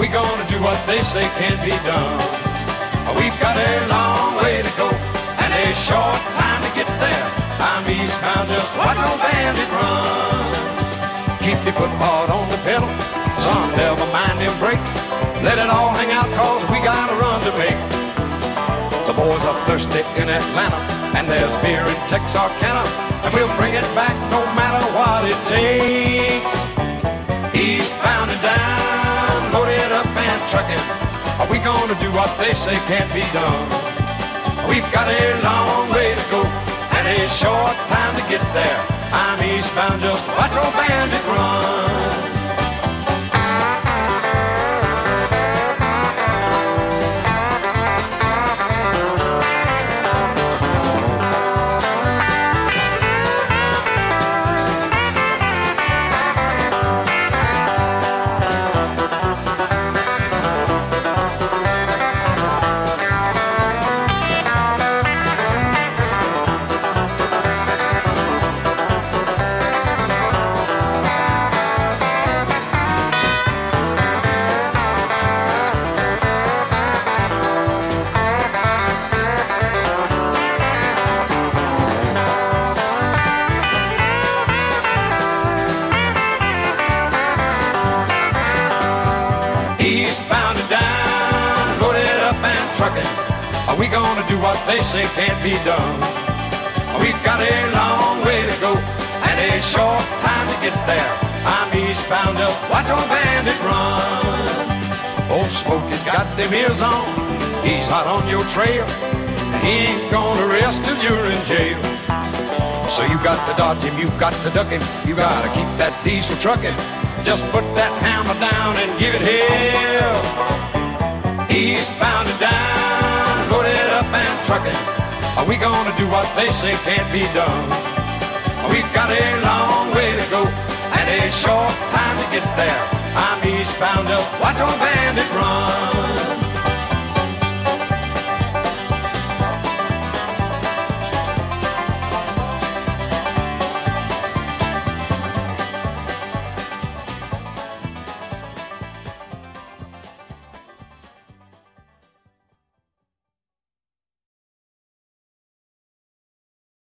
we gonna do what they say can't be done? We've got a long way to go and a short time to get there. I'm eastbound, just watch old bandit run. Keep your foot hard on the pedal, son, never mind them brakes. Let it all hang out, cause we got a run to make. The boys are thirsty in Atlanta, and there's beer in Texarkana, and we'll bring it back no matter what it takes. Eastbound and down, loaded up and trucking. Are we gonna do what they say can't be done? We've got a long way to go and a short time to get there. I'm eastbound, just watch old bandit run. Eastbound and down, loaded up and trucking. Are we gonna do what they say can't be done? We've got a long way to go and a short time to get there. I'm eastbound, just watch old bandit run. Old Smokey's got them ears on, he's hot on your trail, and he ain't gonna rest till you're in jail. So you got to dodge him, you got to duck him, you gotta keep that diesel trucking. Just put that hammer down and give it hell. Eastbound and down, loaded up and trucking. Are we gonna do what they say can't be done? We've got a long way to go and a short time to get there. I'm eastbound, just watch old bandit run.